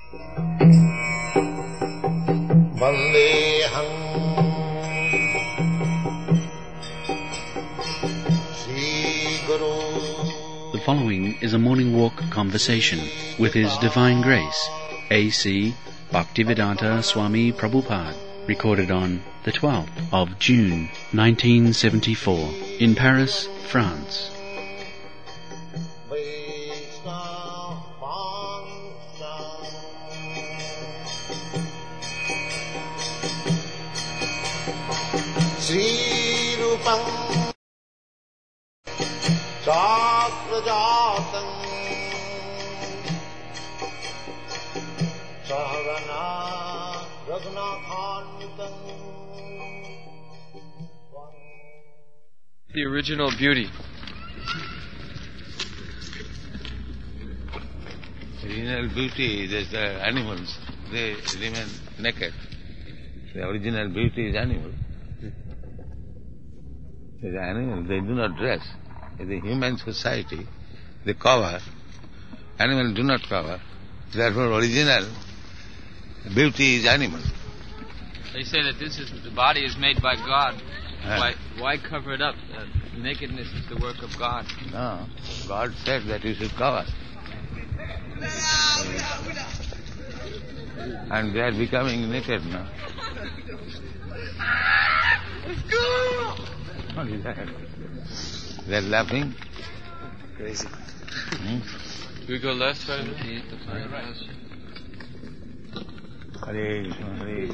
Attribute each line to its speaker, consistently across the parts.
Speaker 1: Vandeham Sri Guru.
Speaker 2: The following is a morning walk conversation with His Divine Grace, A.C. Bhaktivedanta Swami Prabhupada, recorded on the 12th of June 1974 in Paris, France.
Speaker 1: Sri Rupam Sakrajatam Sahagana Raghunathanvitam.
Speaker 3: The original beauty.
Speaker 4: Original beauty is the animals. They remain naked. The original beauty is animal. The animal, they do not dress. In the human society, they cover. Animals do not cover. Therefore, original beauty is animal.
Speaker 3: They say that the body is made by God. Why cover it up? Nakedness is the work of God.
Speaker 4: No, God said that you should cover. And they are becoming naked now. What is that? They are laughing.
Speaker 3: Crazy. Do we go left, right?
Speaker 4: Hare Krishna, Hare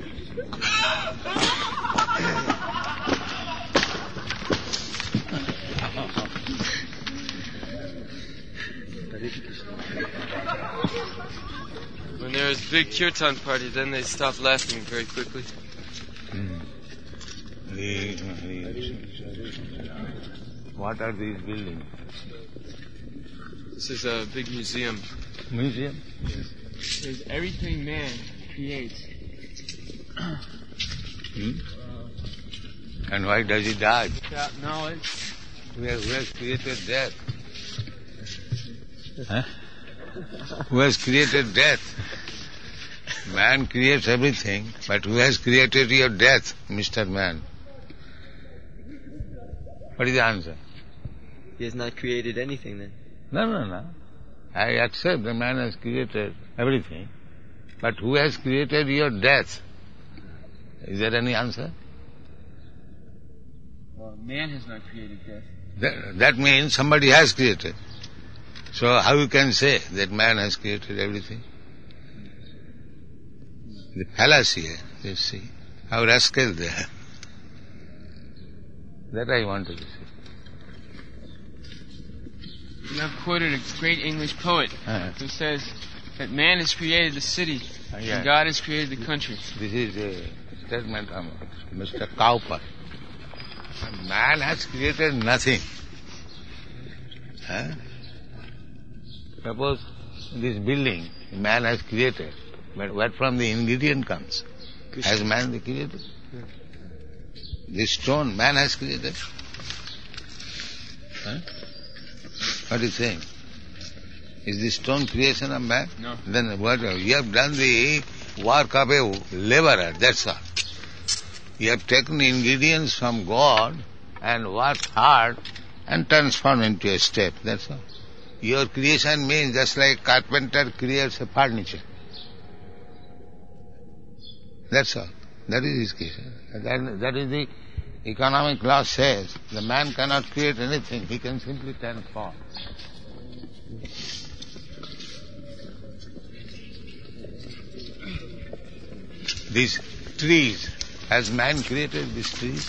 Speaker 4: Krishna.
Speaker 3: When there's big kirtan party, then they stop laughing very quickly.
Speaker 4: What are these buildings?
Speaker 3: This is a big museum.
Speaker 4: Museum?
Speaker 3: Yes. There's everything man creates.
Speaker 4: And why does he die?
Speaker 3: Without knowledge.
Speaker 4: Who has created death? Huh? Who has created death? Man creates everything, but who has created your death, Mr. Man? What is the answer?
Speaker 5: He has not created anything then.
Speaker 4: No. I accept the man has created everything, but who has created your death? Is there any answer?
Speaker 3: Well, man has not created death.
Speaker 4: That means somebody has created. So how you can say that man has created everything? The fallacy, you see, how rascal they are. That I wanted to say.
Speaker 3: You have quoted a great English poet who says that man has created the city and God has created the country.
Speaker 4: This is a statement of Mr. Cowper. Man has created nothing. Suppose this building man has created, but where from the ingredient comes? Has man created? This stone man has created. What is saying? Is this stone creation of man?
Speaker 3: No.
Speaker 4: Then what? You have done the work of a laborer, that's all. You have taken ingredients from God and worked hard and transformed into a step, that's all. Your creation means just like carpenter creates a furniture. That's all. That is his creation. That is the economic law says. The man cannot create anything. He can simply transform. These trees, has man created these trees?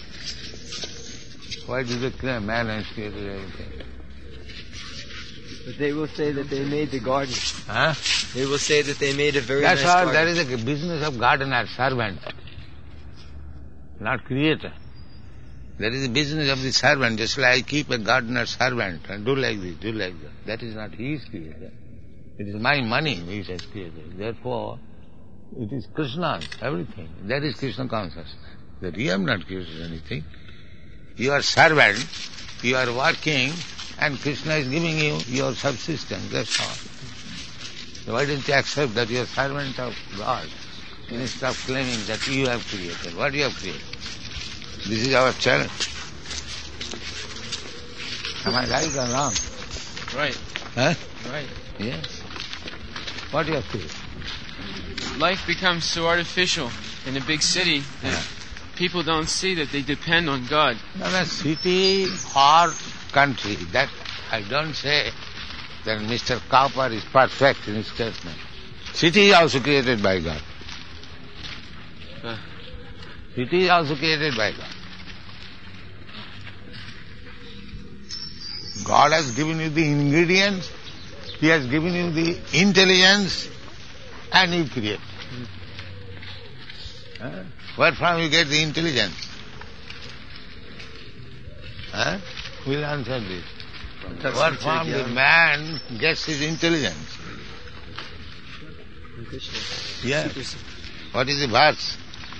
Speaker 4: Why do they claim man has created everything?
Speaker 5: But they will say that they made the garden.
Speaker 4: Huh?
Speaker 5: They will say that they made a very
Speaker 4: That's
Speaker 5: nice
Speaker 4: all.
Speaker 5: garden.
Speaker 4: That is a business of gardener, servant, not creator. That is the business of the servant. Just like I keep a gardener servant and do like this, do like that. That is not his creator. It is my money which has created. Therefore, it is Krishna's, everything. That is Krishna consciousness. That you have not created anything. You are servant, you are working, and Krishna is giving you your subsistence, that's all. So why don't you accept that you are servant of God instead of claiming that you have created? What you have created? This is our challenge. Am I right or wrong?
Speaker 3: Right.
Speaker 4: Huh?
Speaker 3: Right.
Speaker 4: Yes. What you have created?
Speaker 3: Life becomes so artificial in a big city that people don't see that they depend on God.
Speaker 4: No, city or country, that I don't say that Mr. Cowper is perfect in his statement. City is also created by God. City is also created by God. God has given you the ingredients, He has given you the intelligence, and you create. Where from you get the intelligence? We'll answer this. Where from the man gets his intelligence? Yes. What is the verse?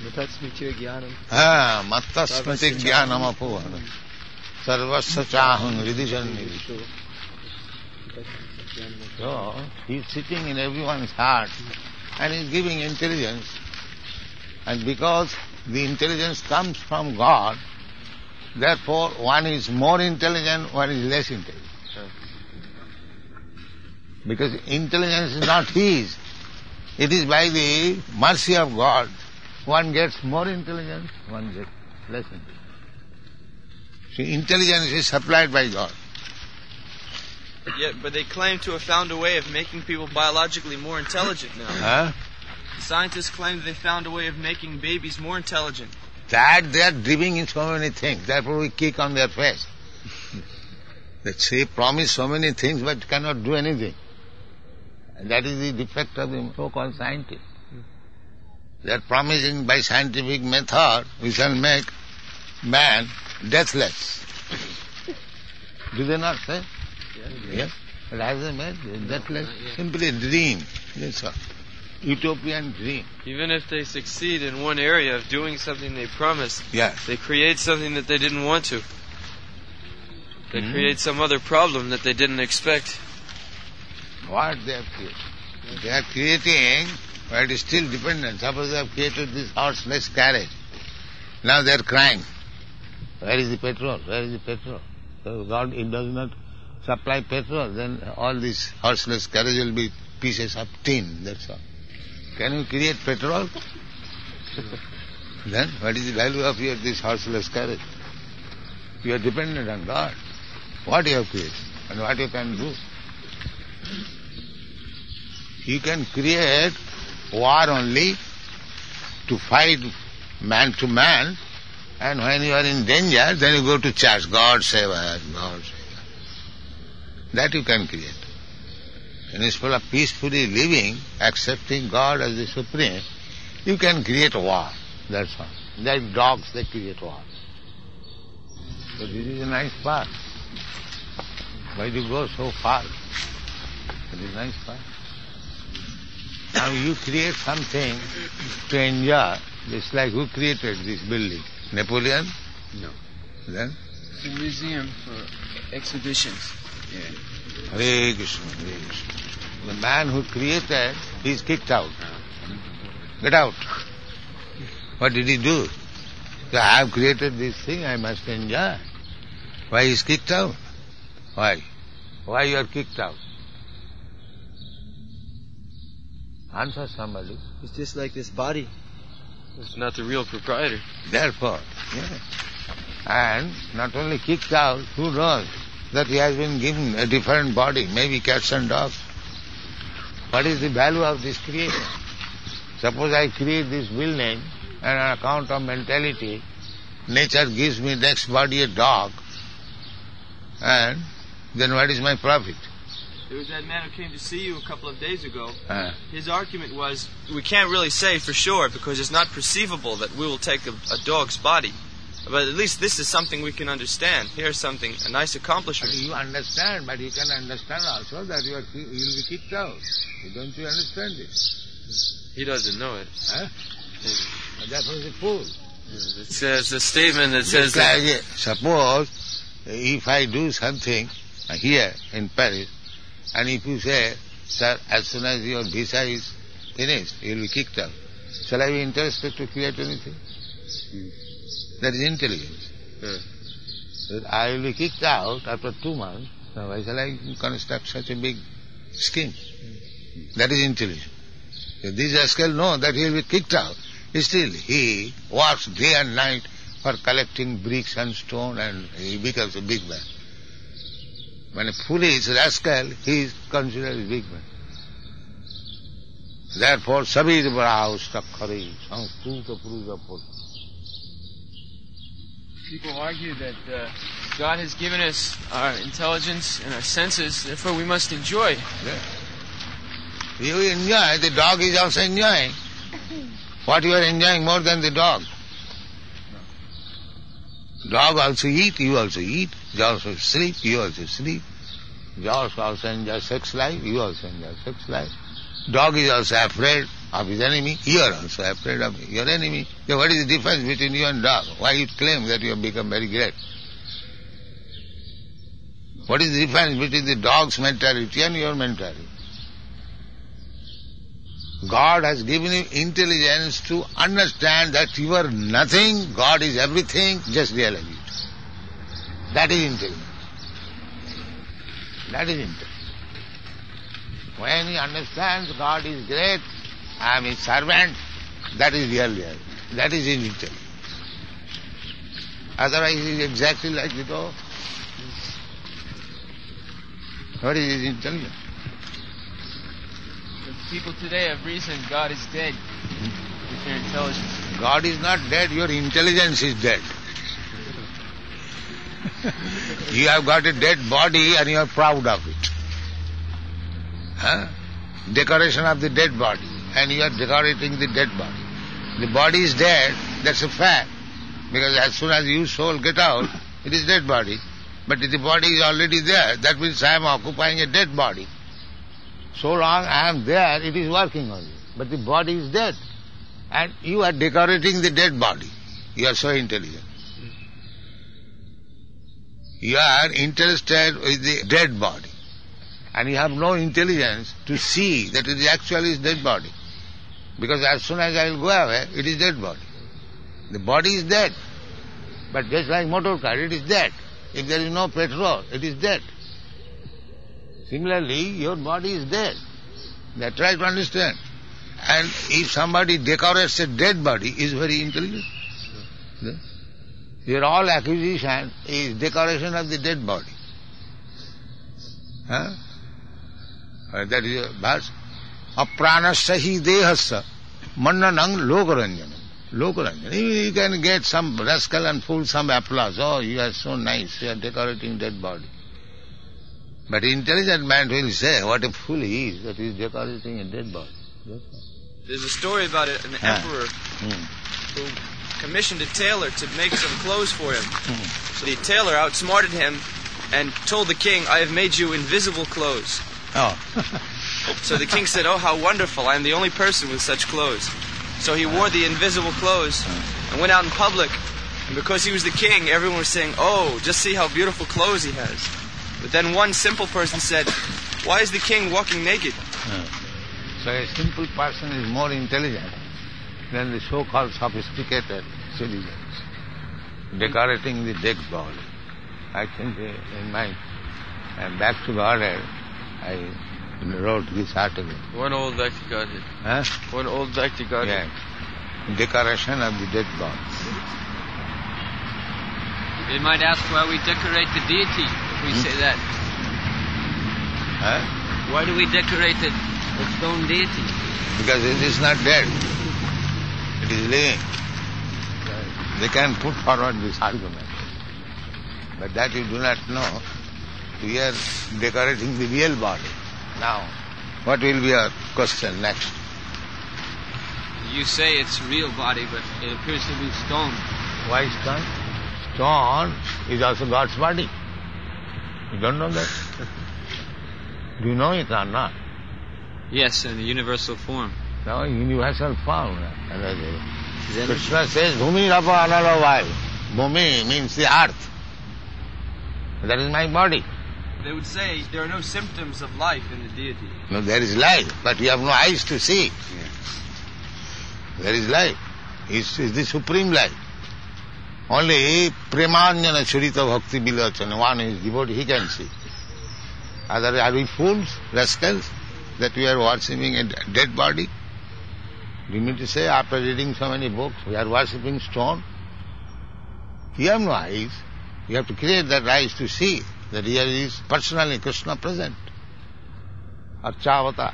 Speaker 4: Mattasmiti jnanam apohana sarvasya chaham hridhi. So, he is sitting in everyone's heart and is giving intelligence. And because the intelligence comes from God, therefore one is more intelligent, one is less intelligent. Because intelligence is not his. It is by the mercy of God. One gets more intelligence, one gets less intelligence. See, intelligence is supplied by God.
Speaker 6: But they claim to have found a way of making people biologically more intelligent now. Scientists claim that they found a way of making babies more intelligent.
Speaker 4: That they are dreaming in so many things. Therefore we kick on their face. They say, promise so many things but cannot do anything. And that is the defect of the so-called scientists. They are promising by scientific method we shall make man deathless. Do they not say? Yes. But as they made deathless, simply a dream. That's all. Utopian dream.
Speaker 6: Even if they succeed in one area of doing something they promised,
Speaker 4: yes,
Speaker 6: they create something that they didn't want to. They create some other problem that they didn't expect.
Speaker 4: What they have created? They are creating, but it is still dependent. Suppose they have created this horseless carriage. Now they are crying. Where is the petrol? Where is the petrol? So God, it does not supply petrol, then all this horseless carriage will be pieces of tin, that's all. Can you create petrol? Then what is the value of this horseless carriage? You are dependent on God. What you have created and what you can do. You can create war only to fight man to man, and when you are in danger, then you go to church. God save us, God save us. That you can create. And instead of peacefully living, accepting God as the Supreme, you can create war. That's all. Like dogs, they create war. So this is a nice path. Why do you go so far? It is a nice path. Now you create something to enjoy. It's like who created this building? Napoleon?
Speaker 3: No.
Speaker 4: Then?
Speaker 3: It's a museum for exhibitions.
Speaker 4: Yeah. Hare Krishna, Hare Krishna. The man who created, he is kicked out. Get out. What did he do? So I have created this thing, I must enjoy. Why he is kicked out? Why? Why you are kicked out? Answer somebody.
Speaker 5: It's just like this body.
Speaker 6: It's not the real proprietor.
Speaker 4: Therefore, yes. And not only kicked out, who knows that he has been given a different body, maybe cats and dogs. What is the value of this creation? Suppose I create this building and on account of mentality, nature gives me next body a dog, and then what is my profit?
Speaker 6: There was that man who came to see you a couple of days ago. His argument was, we can't really say for sure because it's not perceivable that we will take a dog's body. But at least this is something we can understand. Here's something, a nice accomplishment.
Speaker 4: You understand, but you can understand also that you will be kicked out. Don't you understand this?
Speaker 6: He doesn't know it.
Speaker 4: That was a fool.
Speaker 6: It says a statement that says
Speaker 4: that... Suppose if I do something here in Paris, and if you say Sir, as soon as your visa is finished, you will be kicked out. Shall I be interested to create anything? That is intelligence. I will be kicked out after 2 months. Now why shall I construct such a big scheme? That is intelligence. If this rascal knows that he will be kicked out, still he works day and night for collecting bricks and stone, and he becomes a big man. When a foolish rascal, he is considered a big man. Therefore, sabir bada ustakhari, sanskruta puruja pur.
Speaker 3: People argue that God has given us our intelligence and our senses, therefore we must enjoy.
Speaker 4: Yeah. You enjoy, the dog is also enjoying. What you are enjoying more than the dog? Dog also eat, you also eat. You also sleep, you also sleep. You also enjoy sex life, you also enjoy sex life. Dog is also afraid of his enemy, you are also afraid of your enemy. So what is the difference between you and dog? Why you claim that you have become very great? What is the difference between the dog's mentality and your mentality? God has given you intelligence to understand that you are nothing, God is everything, just realize it. That is intelligence. That is intelligence. When he understands God is great, I am his servant, that is real reality. That is his intelligence. Otherwise he is exactly like the dog. What is his intelligence?
Speaker 3: People today have reasoned God is dead with their intelligence.
Speaker 4: God is not dead, your intelligence is dead. You have got a dead body and you are proud of it. Decoration of the dead body, and you are decorating the dead body. The body is dead, that's a fact. Because as soon as you soul get out, it is dead body. But if the body is already there, that means I am occupying a dead body. So long I am there, it is working only. But the body is dead. And you are decorating the dead body. You are so intelligent. You are interested with the dead body. And you have no intelligence to see that it actually is dead body. Because as soon as I will go away, it is dead body. The body is dead. But just like motor car, it is dead. If there is no petrol, it is dead. Similarly, your body is dead. They try to understand. And if somebody decorates a dead body, is very intelligent. Your all acquisition is decoration of the dead body. That is a verse. Apranasya hi dehasya mannanang lokaranjanam. Lokaranjanam. You can get some rascal and fool some applause. Oh, you are so nice, you are decorating dead body. But intelligent man will say, what a fool he is, that he is decorating a dead body.
Speaker 6: There's a story about an emperor who commissioned a tailor to make some clothes for him. So the tailor outsmarted him and told the king, I have made you invisible clothes. So the king said, oh, how wonderful, I am the only person with such clothes. So he wore the invisible clothes and went out in public. And because he was the king, everyone was saying, oh, just see how beautiful clothes he has. But then one simple person said, why is the king walking naked?
Speaker 4: So a simple person is more intelligent than the so-called sophisticated citizens, decorating the dead body. I think in my Back to Godhead, I wrote this article.
Speaker 3: One old back to Godhead. One old back to Godhead.
Speaker 4: Yeah. Decoration of the dead body.
Speaker 3: They might ask why we decorate the deity if we say that. Why do we decorate the stone deity?
Speaker 4: Because it is not dead. It is living. They can put forward this argument. But that you do not know. We are decorating the real body. Now, what will be your question next?
Speaker 3: You say it's real body, but it appears to be stone.
Speaker 4: Why stone? Stone is also God's body. You don't know that? Do you know it or not?
Speaker 3: Yes, in the universal form.
Speaker 4: No, universal form. Krishna says, Bhumi Rapa Analavai. Bhumi means the earth. That is my body.
Speaker 6: They would say there are no symptoms of life in the deity.
Speaker 4: No, there is life, but you have no eyes to see. There is life. It's the supreme life. Only Premanjana Churita Bhakti Vilachana, one is devotee, he can see. Otherwise, are we fools, rascals, that we are worshipping a dead body? Do you mean to say after reading so many books, we are worshipping stone? You have no eyes. You have to create that eyes to see that here is personally Krishna present. Archavata.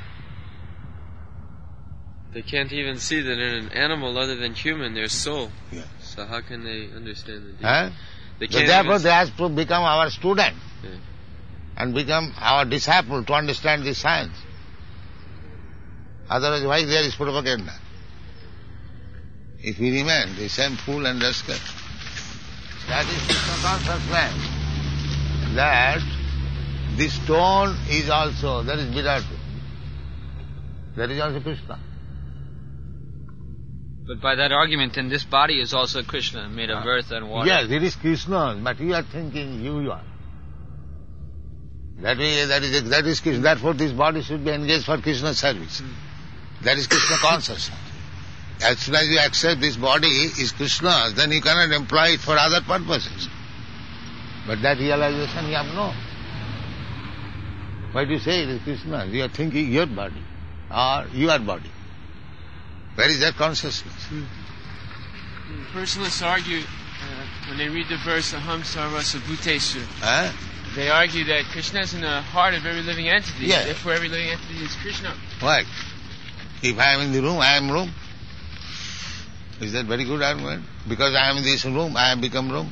Speaker 3: They can't even see that in an animal other than human there's soul.
Speaker 4: Yes.
Speaker 3: So how can they understand the deity? They
Speaker 4: So
Speaker 3: can't
Speaker 4: therefore
Speaker 3: even
Speaker 4: they have to become our student
Speaker 3: Yeah.
Speaker 4: and become our disciple to understand this science. Otherwise, why there is propaganda? If we remain the same fool and rascal, that is Krishna consciousness. That this stone is also, that is Virat. That is also Krishna.
Speaker 5: But by that argument, then this body is also Krishna, made of earth and water.
Speaker 4: Yes, it is Krishna, but you are thinking you are. That is Krishna. Therefore this body should be engaged for Krishna's service. That is Krishna consciousness. As soon as you accept this body is Krishna's, then you cannot employ it for other purposes. But that realization you have no. Why do you say it is Krishna? You are thinking your body or your body. Where is that consciousness?
Speaker 3: Personalists argue, when they read the verse Aham Sarvasya Bhutesu,
Speaker 4: Huh?
Speaker 3: they argue that Krishna is in the heart of every living entity.
Speaker 4: Yes.
Speaker 3: Therefore every living entity is Krishna.
Speaker 4: Why? If I am in the room, I am room. Is that very good argument? Because I am in this room, I have become room.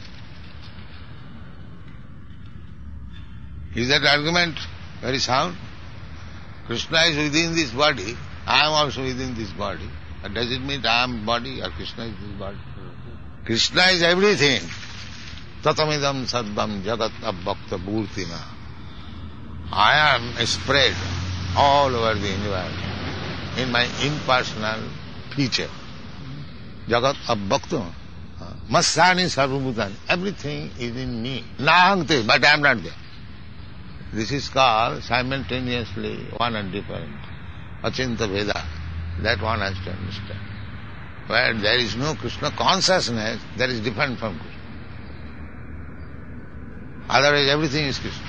Speaker 4: Is that argument very sound? Krishna is within this body, I am also within this body. But does it mean I am body or Krishna is this body? Krishna is everything. Tatamidam sarvam jagat abbhakta bhurtina. I am spread all over the universe in my impersonal feature. Jagat abbhakta. Masani sarvabhutani. Everything is in me. Nahangte, but I am not there. This is called simultaneously one and different. Achinta Veda. That one has to understand. Where there is no Krishna consciousness, that is different from Krishna. Otherwise everything is Krishna.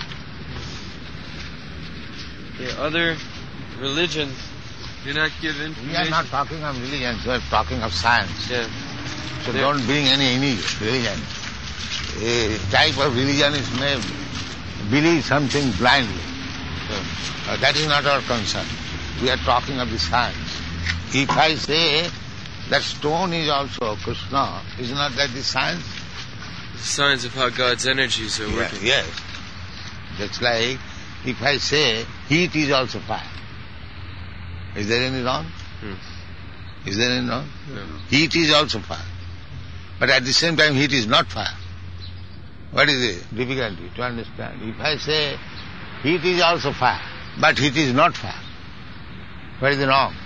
Speaker 3: The other religions do not give information.
Speaker 4: We are not talking of religion, we are talking of science.
Speaker 3: Yeah.
Speaker 4: So don't bring any religion. A type of religion is made, believe something blindly. So, that is not our concern. We are talking of the science. If I say that stone is also Krishna, is not that the science?
Speaker 3: Signs of how God's energies are working.
Speaker 4: Yes. That's like if I say heat is also fire. Is there any wrong? Is there any wrong?
Speaker 3: No.
Speaker 4: Heat is also fire. But at the same time heat is not fire. What is the difficulty to understand? If I say heat is also fire, but heat is not fire, what is the wrong?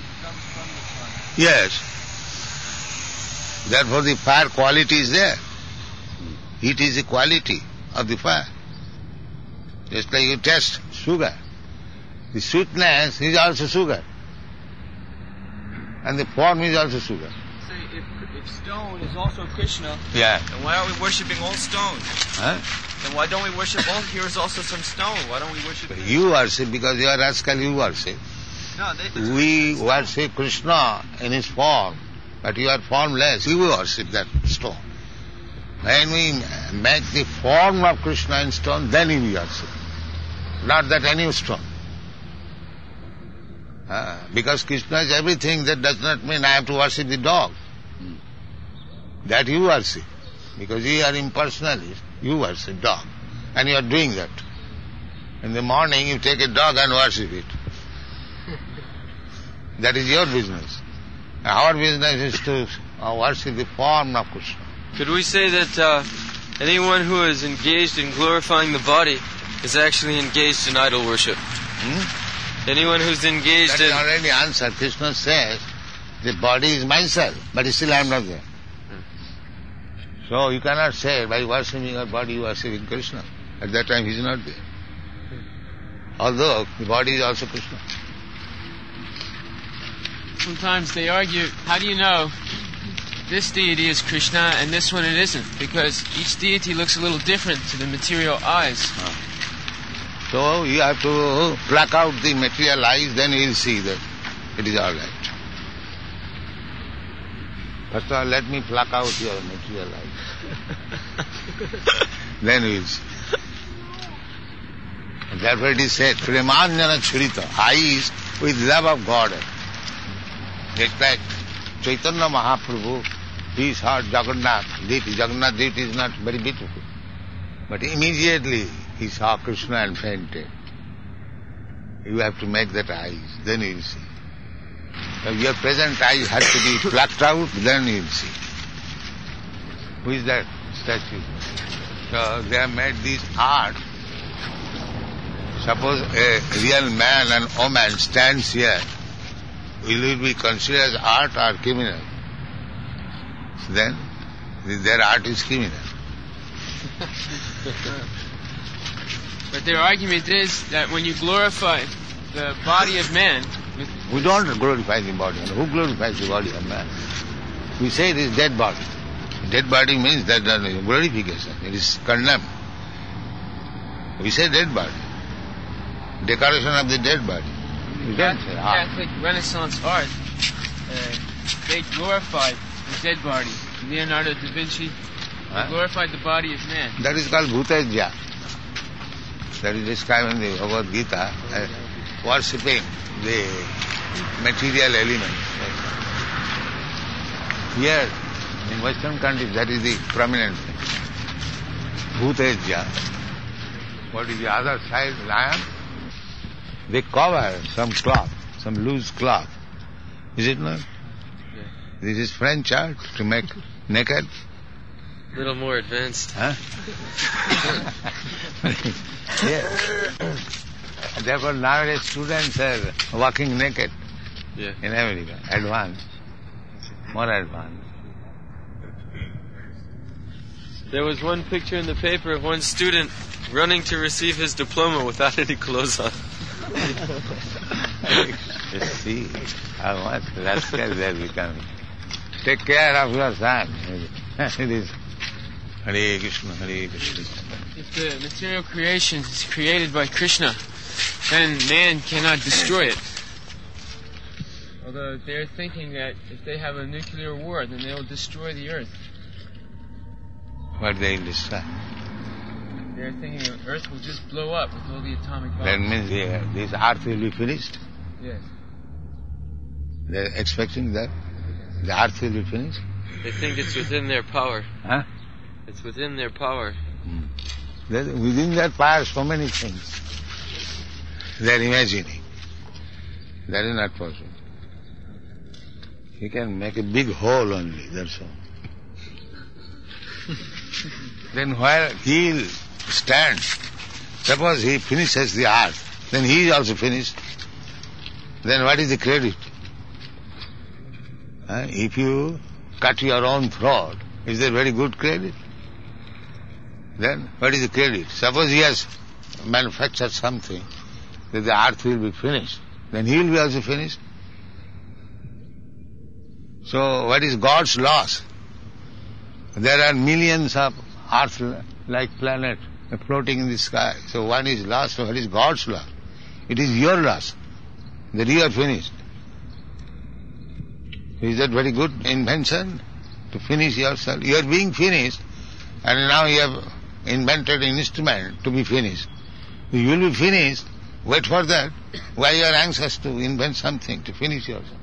Speaker 4: Yes. Therefore the fire quality is there. Heat is the quality of the fire. Just like you taste sugar. The sweetness is also sugar. And the form is also sugar.
Speaker 6: Say, if stone is also Krishna,
Speaker 4: Yeah.
Speaker 6: then why are we worshipping all stone?
Speaker 4: Huh?
Speaker 6: Then why don't we worship all? Here is also some stone. Why don't we worship?
Speaker 4: You worship because you are rascal, you worship.
Speaker 6: No,
Speaker 4: We worship Krishna in his form, but you are formless, you worship that stone. When we make the form of Krishna in stone, then we worship. Not that any stone. Because Krishna is everything, that does not mean I have to worship the dog. That you worship. Because you are impersonalist, you worship dog. And you are doing that. In the morning you take a dog and worship it. That is your business. Our business is to worship the form of Krishna.
Speaker 3: Could we say that anyone who is engaged in glorifying the body is actually engaged in idol worship? Anyone who's engaged
Speaker 4: That is already answered. Krishna says, the body is myself, but still I am not there. So you cannot say by worshipping your body you are worshipping Krishna. At that time he is not there. although the body is also Krishna.
Speaker 3: Sometimes they argue, how do you know this deity is Krishna and this one it isn't? Because each deity looks a little different to the material eyes.
Speaker 4: So you have to pluck out the material eyes, then you will see that it is all right. First of all, let me pluck out your material eyes. Then we will see. And therefore it is said, Premanjana Churita, eyes with love of God. Just like Chaitanya Mahaprabhu, he saw Jagannath deity. Jagannath deity is not very beautiful. But immediately he saw Krishna and fainted. You have to make that eyes, then you will see. So your present eyes have to be plucked out, then you will see. Who is that statue? So they have made this art. Suppose a real man and woman stands here, will it be considered as art or criminal? Then their art is criminal.
Speaker 3: But their argument is that when you glorify the body of man...
Speaker 4: We don't glorify the body. Who glorifies the body of man? We say it is dead body. Dead body means that glorification. It is condemned. We say dead body. Decoration of the dead body. You don't say art.
Speaker 3: Catholic Renaissance art, they glorified the dead body. Leonardo da Vinci glorified the body of man.
Speaker 4: That is called Bhutejya. That is described in the Bhagavad Gita as worshipping the material elements. Here, in Western countries, that is the prominent thing. Bhutejya. What is the other side? Lion? They cover some cloth, some loose cloth. Is it not?
Speaker 3: Yeah.
Speaker 4: This is French art to make naked.
Speaker 3: A little more advanced.
Speaker 4: Huh? Yes. Therefore nowadays students are walking naked in America. Advanced. More advanced.
Speaker 3: There was one picture in the paper of one student running to receive his diploma without any clothes on.
Speaker 4: See how much rascals they are becoming. Take care of your son. It is Hare Krishna, Hare Krishna.
Speaker 3: If the material creation is created by Krishna, then man cannot destroy it. Although they're thinking that if they have a nuclear war, then they will destroy the earth.
Speaker 4: What they will destroy?
Speaker 3: They're thinking the earth will just blow up with all the atomic bombs.
Speaker 4: That means this earth will be finished?
Speaker 3: Yes.
Speaker 4: They're expecting that the earth will be finished?
Speaker 3: They think it's within their power.
Speaker 4: Huh?
Speaker 3: It's within their power.
Speaker 4: Within their power, so many things. They're imagining. That is not possible. He can make a big hole only, that's all. Then while he will stand, suppose he finishes the art, then he is also finished. Then what is the credit? If you cut your own throat, is there very good credit? Then what is the credit? Suppose he has manufactured something, that the earth will be finished, then he will be also finished. So what is God's loss? There are millions of Earth-like planets floating in the sky. So one is lost, so what is God's loss? It is your loss, that you are finished. Is that very good invention? To finish yourself. You are being finished, and now you have invented an instrument to be finished. You will be finished. Wait for that. Why you are anxious to invent something to finish yourself?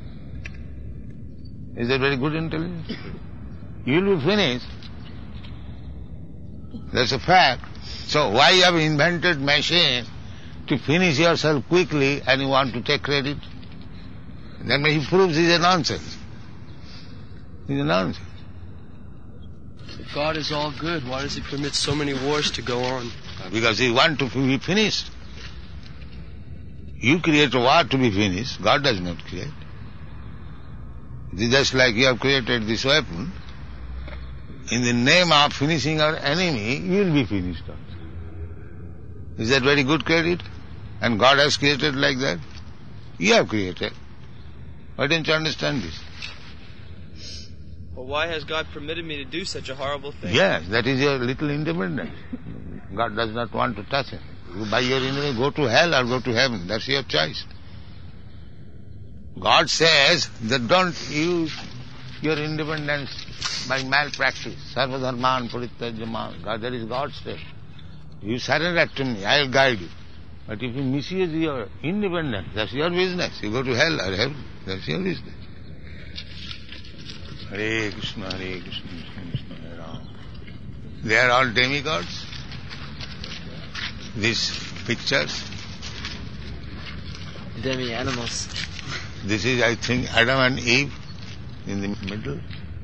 Speaker 4: Is that very good intelligence? You will be finished. That's a fact. So why you have invented machine to finish yourself quickly and you want to take credit? Then he proves it's a nonsense. It's a nonsense.
Speaker 5: If God is all good, why does he permit so many wars to go on?
Speaker 4: Because he wants to be finished. You create a war to be finished. God does not create. It is just like you have created this weapon. In the name of finishing our enemy, you will be finished also. Is that very good credit? And God has created like that. You have created. Why don't you understand this?
Speaker 6: Well, why has God permitted me to do such a horrible thing?
Speaker 4: Yes, that is your little independence. God does not want to touch it. You by your independence go to hell or go to heaven. That's your choice. God says that don't use your independence by malpractice. Sarva dharman parittajyaman. God, that is God's step. You surrender to me, I will guide you. But if you misuse your independence, that's your business. You go to hell or heaven. That's your business. Hare Krishna, Hare Krishna, Krishna Krishna, Hare Rama. They are all demigods. These pictures.
Speaker 5: Demi-animals.
Speaker 4: This is, I think, Adam and Eve in the middle.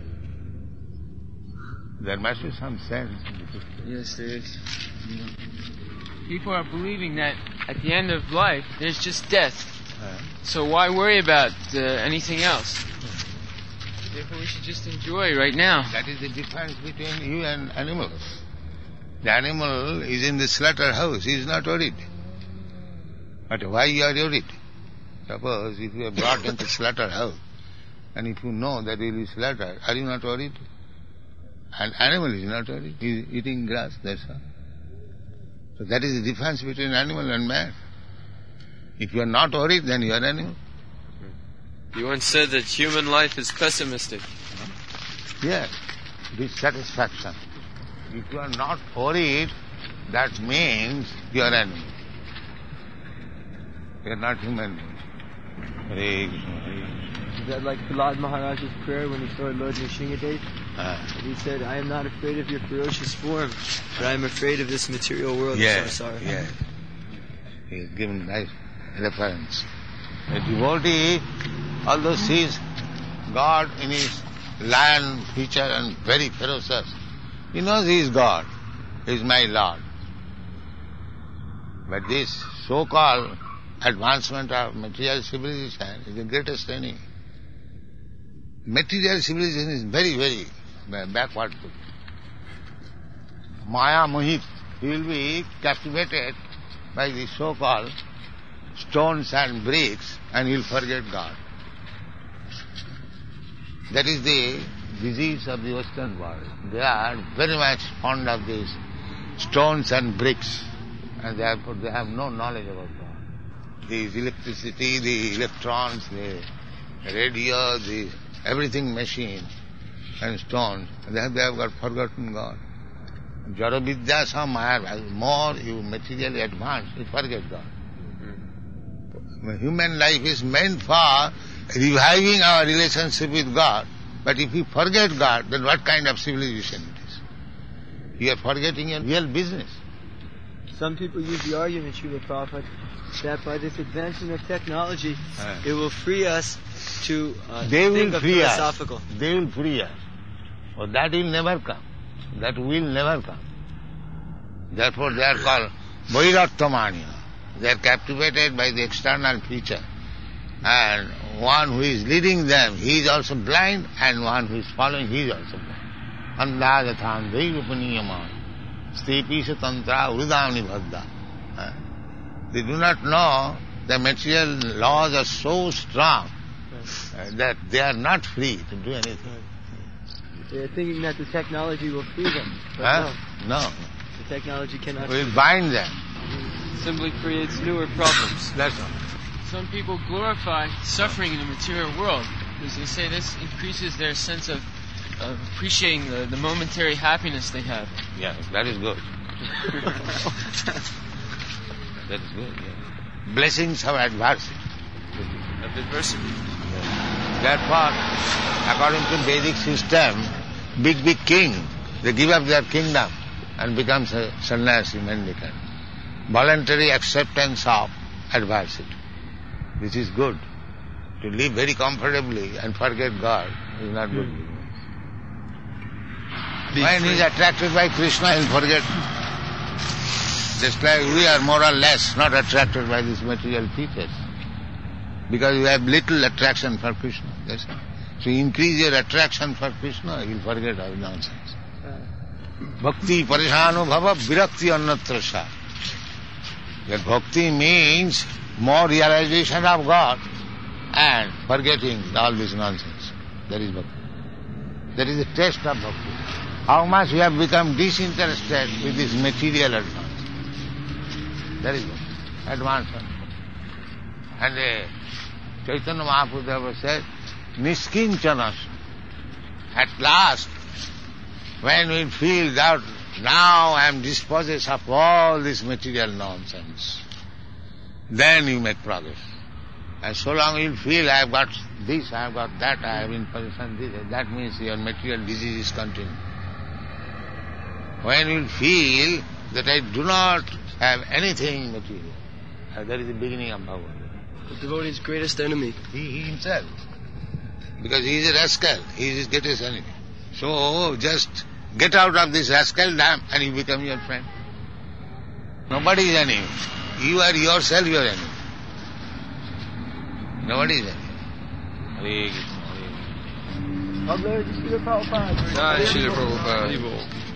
Speaker 4: There must be some sense.
Speaker 3: Yes, there is. People are believing that at the end of life, there's just death. So why worry about anything else? Therefore, we should just enjoy right now.
Speaker 4: That is the difference between you and animals. The animal is in the slaughterhouse. He is not worried. But why you are worried? Suppose if you are brought into slaughterhouse, and if you know that you will be slaughtered, are you not worried? An animal is not worried. He is eating grass, that's all. So that is the difference between animal and man. If you are not worried, then you are animal.
Speaker 3: You once said that human life is pessimistic.
Speaker 4: Yes, dissatisfaction. If you are not worried, that means you are animal. You are not human being. Hare Krishna, Hare Krishna.
Speaker 5: Is that like Prahlad Maharaj's prayer when he saw Lord Nrsingadev? He said, I am not afraid of your ferocious form, but I am afraid of this material world of samsara.
Speaker 4: Yes. He has given nice reference. A devotee, although sees God in his lion feature and very ferocious, he knows he is God, he is my Lord. But this so-called advancement of material civilization is the greatest enemy. Material civilization is very, very backward. Maya Mohit, he will be captivated by the so-called stones and bricks and he will forget God. That is the disease of the Western world. They are very much fond of these stones and bricks and therefore they have no knowledge about God. The electricity, the electrons, the radio, the everything machine and stones, they have got forgotten God. Jara Vidya Samaya, more you materially advance, you forget God. Human life is meant for reviving our relationship with God. But if you forget God, then what kind of civilization it is? You are forgetting your real business.
Speaker 5: Some people use the argument, Srila Prabhupada, that by this advancement of technology, it will free us to think of philosophical.
Speaker 4: They will free us. But that will never come. That will never come. Therefore they are called Vairāttamāniya. They are captivated by the external feature. And one who is leading them, he is also blind, and one who is following, he is also blind. Andhāgathandhai upaniyamāna. Stepisha tantra urudāni bhaddha. They do not know the material laws are so strong that they are not free to do anything.
Speaker 5: They are thinking that the technology will free them. But
Speaker 4: no.
Speaker 5: The technology cannot
Speaker 4: We'll bind them.
Speaker 3: Simply creates newer problems.
Speaker 4: That's all.
Speaker 3: Some people glorify suffering in the material world because they say this increases their sense of appreciating the momentary happiness they have.
Speaker 4: Yes, that is good. That is good, yes. Blessings of adversity.
Speaker 3: Of adversity.
Speaker 4: Yes. Therefore, according to Vedic system, big king, they give up their kingdom and becomes a sannyasi mendicant. Voluntary acceptance of adversity. This is good. To live very comfortably and forget God is not good. When he is attracted by Krishna, he will forget. Just like we are more or less not attracted by these material features. Because we have little attraction for Krishna. That's all. So increase your attraction for Krishna, you will forget all nonsense. Bhakti parishano bhava virakti annatra sa. That bhakti means more realization of God and forgetting all this nonsense. That is bhakti. That is the taste of bhakti. How much we have become disinterested with this material advance. That is bhakti. Advancement. And Chaitanya Mahaprabhu said, Niskinchanas. At last, when we feel that now I am dispossessed of all this material nonsense, then you make progress. And so long you feel I have got this, I have got that, I have in possession this, that means your material disease is continuing. When you feel that I do not have anything material, that is the beginning of Bhagavan.
Speaker 5: The devotee's greatest enemy.
Speaker 4: He himself. Because he is a rascal, he is his greatest enemy. So just get out of this rascal dam and you become your friend. Nobody is enemy. You are yourself your enemy. Nobody is enemy. Hare Krishna, Hare Krishna.
Speaker 5: Jai Srila Prabhupada.
Speaker 3: Jai Srila Prabhupada.